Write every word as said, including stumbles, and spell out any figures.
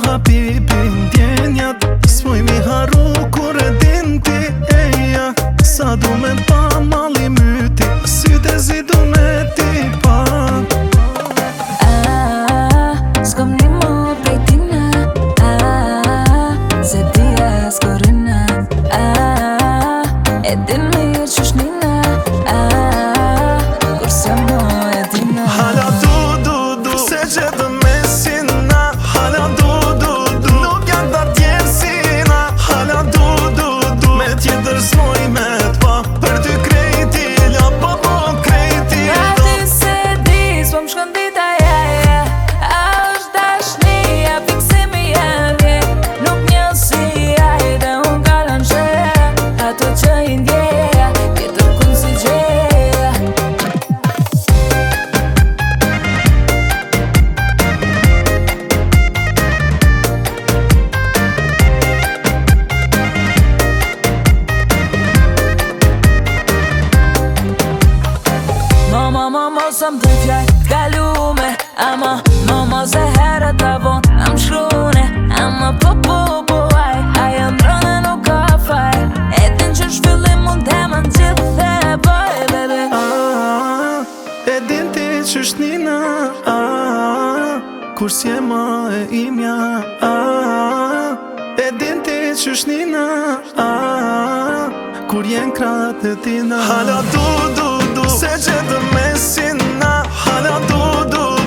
Habibin djenjat s'moj mi haru kur e din ti eja. Sa du me pa mali myti, sytë e zi du me ti pa. Ah, s'kom një mu prej tina. Ah, se dia s'korina. Ah, e din mirë qysh nina. Ah, kur se mu e dina. Hala du du du, se gjedë me sina. Hala du du du, nuk janë da tjerë sina. Hala du du du, me tjetër s'moj me t'pa. Për ty krejti lja, po po krejti A do. ti se di, s'po m'shkon dita ja ja. A është dashnia, fiksimi janë je. Nuk një si ajde, unë kalon që ato që i ndjeja, tjetër kun si gjeja. Mama, mama, sa m'dhe fjall t'kalume. Ama, mama, se herët ta von am shkrune. Ama, po, po, po, aj ajo ndrone nuk ka faj. E din që shfillim mund t'ema n'gjith the boy, baby. Ah, e din ti qysh nina. Ah, kur s'je ma e imja. Ah, e din ti qysh nina. Ah, kur jen kratë e tina. Hala du du du, se gjedë me sina. Hala du du